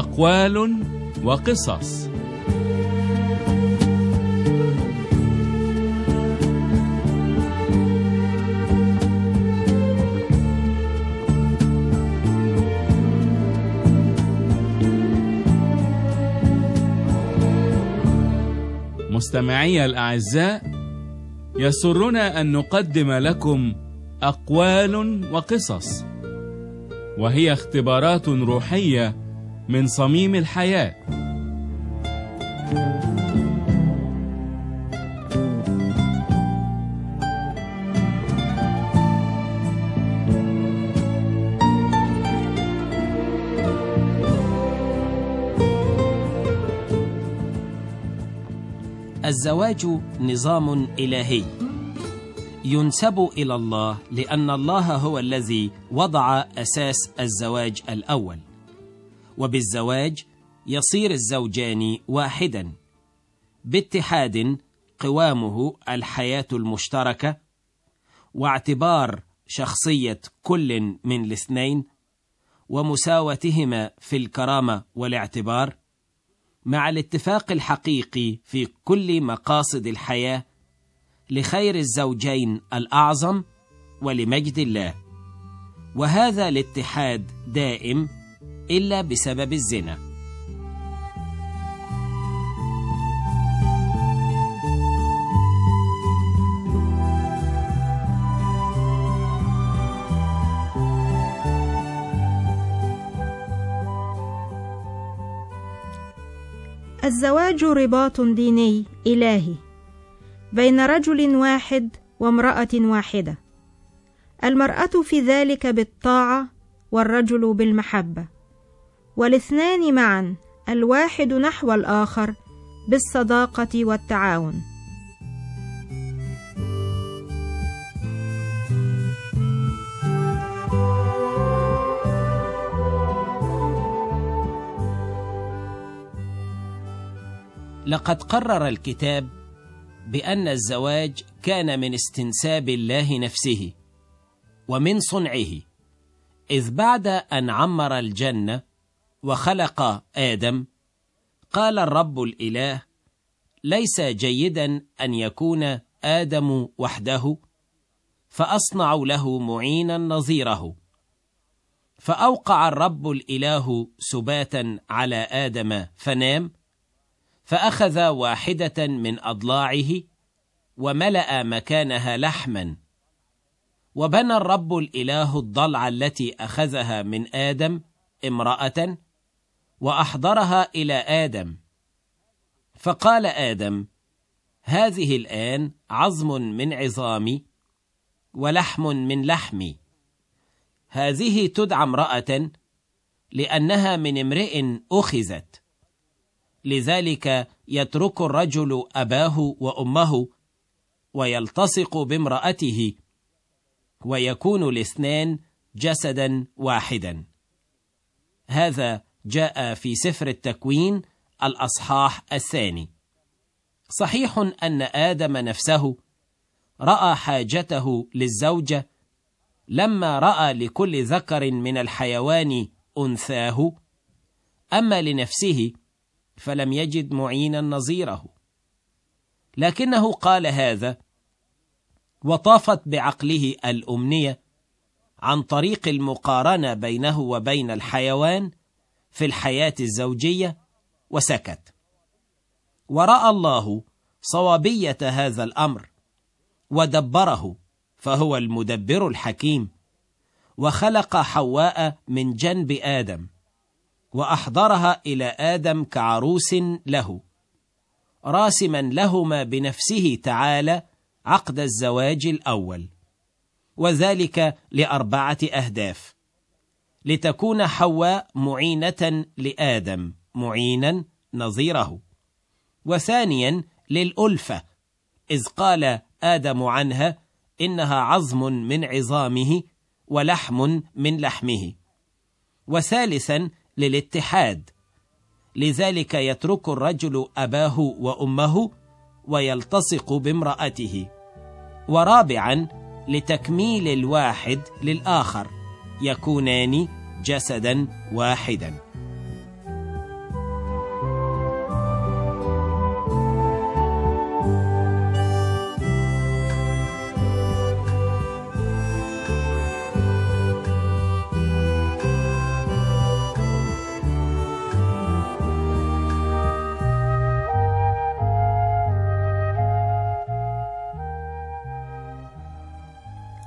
أقوال وقصص. مستمعي الأعزاء، يسرنا أن نقدم لكم أقوال وقصص، وهي اختبارات روحية من صميم الحياة. الزواج نظام إلهي ينسب إلى الله، لأن الله هو الذي وضع أساس الزواج الأول، وبالزواج يصير الزوجان واحدا باتحاد قوامه الحياة المشتركة، واعتبار شخصية كل من الاثنين، ومساواتهما في الكرامة والاعتبار، مع الاتفاق الحقيقي في كل مقاصد الحياة لخير الزوجين الأعظم ولمجد الله. وهذا الاتحاد دائم إلا بسبب الزنا. الزواج رباط ديني إلهي بين رجل واحد وامرأة واحدة، المرأة في ذلك بالطاعة والرجل بالمحبة، والاثنان معا الواحد نحو الآخر بالصداقة والتعاون. لقد قرر الكتاب بأن الزواج كان من استنساب الله نفسه ومن صنعه، إذ بعد أن عمر الجنة وخلق آدم قال الرب الإله: ليس جيدا أن يكون آدم وحده، فأصنع له معينا نظيره. فأوقع الرب الإله سباتا على آدم فنام، فأخذ واحدة من أضلاعه وملأ مكانها لحما، وبنى الرب الإله الضلع التي أخذها من آدم امرأة وأحضرها إلى آدم. فقال آدم: هذه الآن عظم من عظامي ولحم من لحمي، هذه تدعى امرأة لأنها من امرئ أخذت. لذلك يترك الرجل أباه وأمه ويلتصق بامرأته، ويكون الاثنان جسدا واحدا. هذا جاء في سفر التكوين الأصحاح 2. صحيح أن آدم نفسه رأى حاجته للزوجة لما رأى لكل ذكر من الحيوان أنثاه، أما لنفسه فلم يجد معينا نظيره. لكنه قال هذا وطافت بعقله الأمنية عن طريق المقارنة بينه وبين الحيوان في الحياة الزوجية، وسكت. ورأى الله صوابية هذا الأمر ودبره، فهو المدبر الحكيم، وخلق حواء من جنب آدم وأحضرها إلى آدم كعروس له، راسما لهما بنفسه تعالى عقد الزواج الأول، وذلك ل4 أهداف: لتكون حواء معينة لآدم معينا نظيره، وثانيا للألفة، إذ قال آدم عنها: إنها عظم من عظامه ولحم من لحمه، وثالثا للاتحاد، لذلك يترك الرجل أباه وأمه ويلتصق بامرأته، ورابعا لتكميل الواحد للآخر، يكونان جسدا واحدا.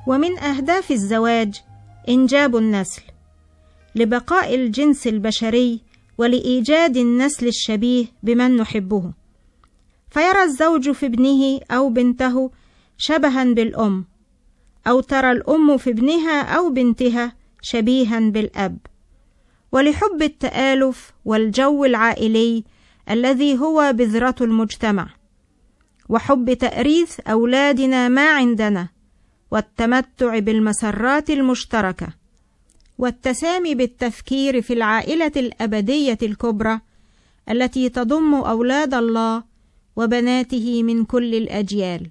ومن أهداف الزواج إنجاب النسل لبقاء الجنس البشري ولإيجاد النسل الشبيه بمن نحبه، فيرى الزوج في ابنه أو بنته شبها بالأم، أو ترى الأم في ابنها أو بنتها شبيها بالأب، ولحب التآلف والجو العائلي الذي هو بذرة المجتمع، وحب تأريث أولادنا ما عندنا، والتمتع بالمسرات المشتركة، والتسامي بالتفكير في العائلة الأبدية الكبرى التي تضم أولاد الله وبناته من كل الأجيال.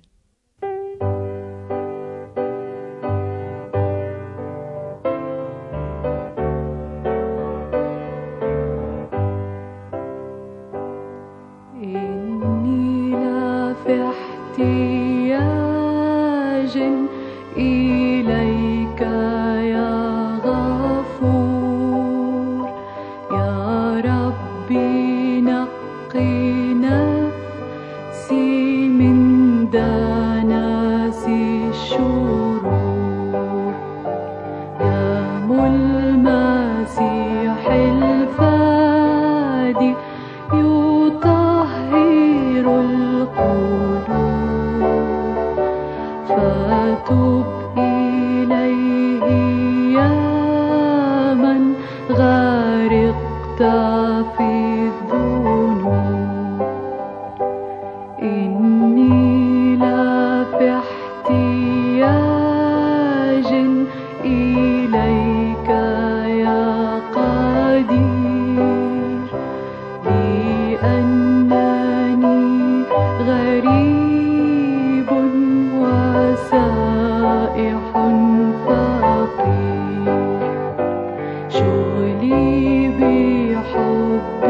إني لا في احتياج إليك يا غفور، يا ربي نقي نفسي من دنس الشرور، يا المسيح الفادي يطهر القلوب، فتب إليه يا من غرقت في الذنوب. إني لا في احتياج إليك يا قدير، لأنني غريب وسائح فقير، شغلي بحب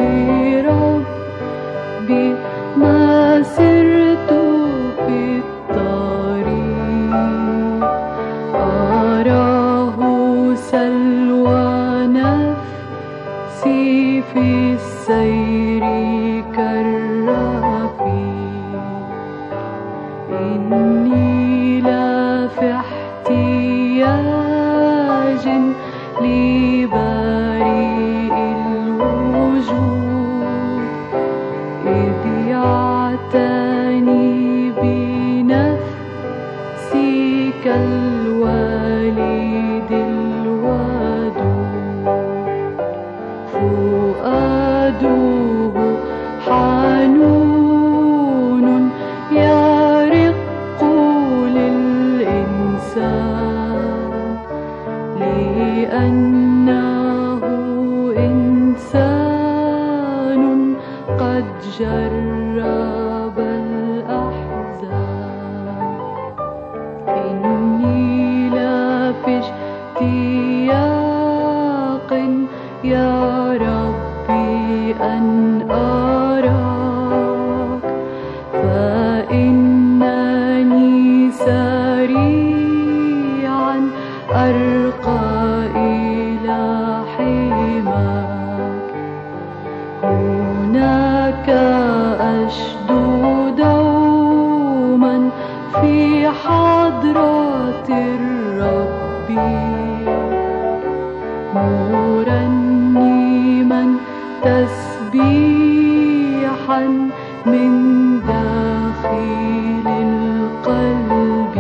ربي ما سرت في الطريق، أراه سلوى نفسي في السير كالرفيق. إني لا في احتياج لبريء الوجود، إذ يعتني بنفسي كالوالد الودود، فؤاده حنون يرق للإنسان، لأنه إنسان قد جرب الأحزان. إني لا في اشتياق يا ربي أن أراك، فإنني سريعا أرقى إلى حماك، هناك أشدو دوما في حضرة الرب، مرنما تسبيحا من داخل القلب.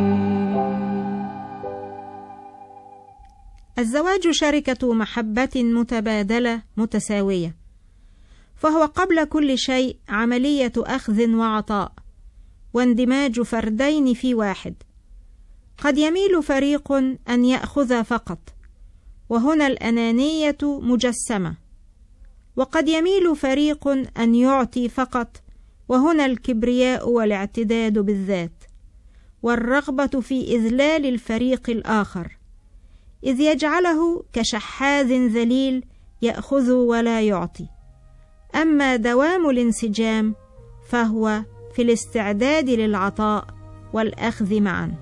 الزواج شركة محبة متبادلة متساوية، فهو قبل كل شيء عملية أخذ وعطاء، واندماج فردين في واحد. قد يميل فريق أن يأخذ فقط، وهنا الأنانية مجسمة، وقد يميل فريق أن يعطي فقط، وهنا الكبرياء والاعتداد بالذات، والرغبة في إذلال الفريق الآخر، إذ يجعله كشحاذ ذليل يأخذ ولا يعطي. أما دوام الانسجام فهو في الاستعداد للعطاء والأخذ معا.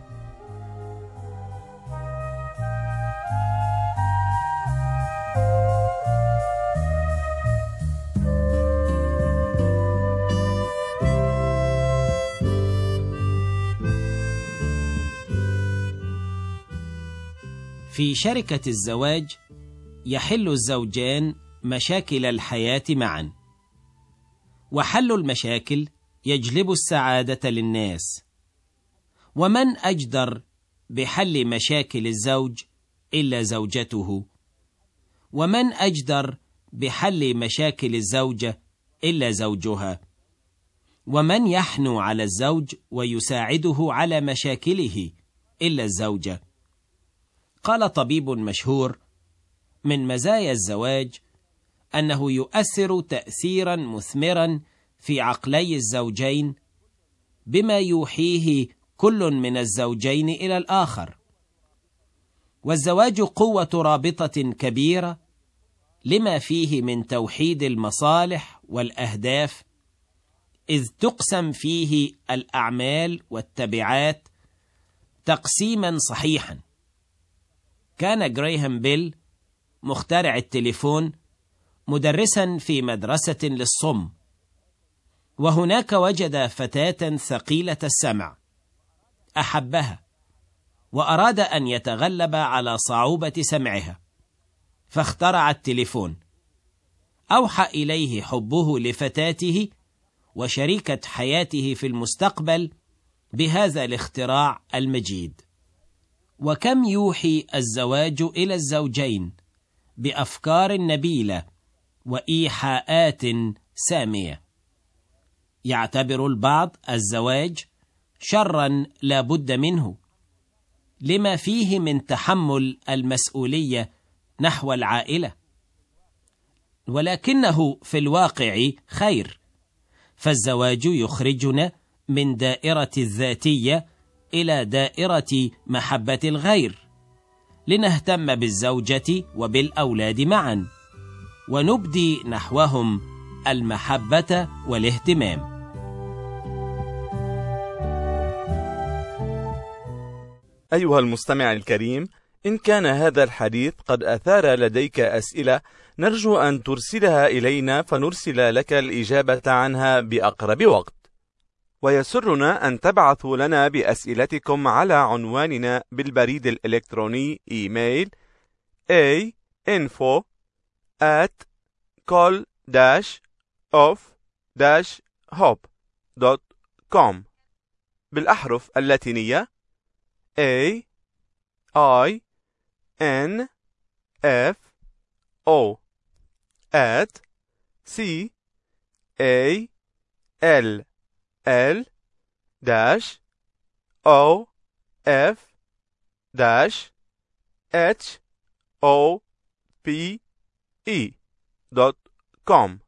في شركة الزواج يحل الزوجان مشاكل الحياة معا، وحل المشاكل يجلب السعادة للناس. ومن أجدر بحل مشاكل الزوج إلا زوجته؟ ومن أجدر بحل مشاكل الزوجة إلا زوجها؟ ومن يحنو على الزوج ويساعده على مشاكله إلا الزوجة؟ قال طبيب مشهور: من مزايا الزواج أنه يؤثر تأثيرا مثمرا في عقلي الزوجين بما يوحيه كل من الزوجين إلى الآخر. والزواج قوة رابطة كبيرة لما فيه من توحيد المصالح والأهداف، إذ تقسم فيه الأعمال والتبعات تقسيما صحيحا. كان جراهام بيل مخترع التليفون مدرسا في مدرسة للصم، وهناك وجد فتاة ثقيلة السمع أحبها وأراد أن يتغلب على صعوبة سمعها، فاخترع التليفون. أوحى إليه حبه لفتاته وشريكة حياته في المستقبل بهذا الاختراع المجيد. وكم يوحي الزواج إلى الزوجين بأفكار نبيلة وإيحاءات سامية. يعتبر البعض الزواج شرا لا بد منه لما فيه من تحمل المسؤولية نحو العائلة، ولكنه في الواقع خير، فالزواج يخرجنا من دائرة الذاتية إلى دائرة محبة الغير، لنهتم بالزوجة وبالأولاد معا، ونبدي نحوهم المحبة والاهتمام. أيها المستمع الكريم، إن كان هذا الحديث قد أثار لديك أسئلة، نرجو أن ترسلها إلينا فنرسل لك الإجابة عنها بأقرب وقت. ويسرنا أن تبعثوا لنا بأسئلتكم على عنواننا بالبريد الإلكتروني إيميل info@col-of-hope.com بالأحرف اللاتينية AINFO@CALL-OF-HOPE.com.